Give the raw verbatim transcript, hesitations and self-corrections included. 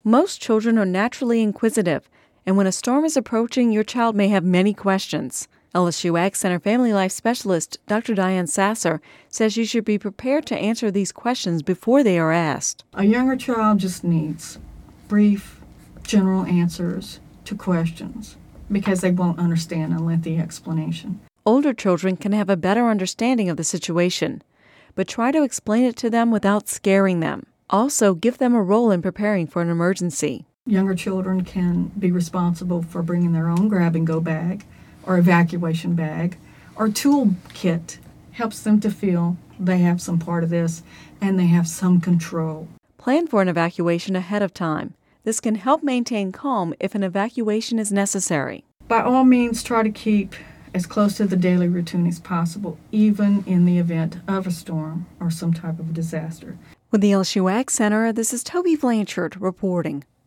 Most children are naturally inquisitive, and when a storm is approaching, your child may have many questions. L S U Ag Center Family Life Specialist Doctor Diane Sasser says you should be prepared to answer these questions before they are asked. A younger child just needs brief, general answers to questions because they won't understand a lengthy explanation. Older children can have a better understanding of the situation, but try to explain it to them without scaring them. Also, give them a role in preparing for an emergency. Younger children can be responsible for bringing their own grab-and-go bag or evacuation bag or tool kit. Helps them to feel they have some part of this and they have some control. Plan for an evacuation ahead of time. This can help maintain calm if an evacuation is necessary. By all means, try to keep as close to the daily routine as possible, even in the event of a storm or some type of disaster. With the L S U Ag Center, this is Toby Blanchard reporting.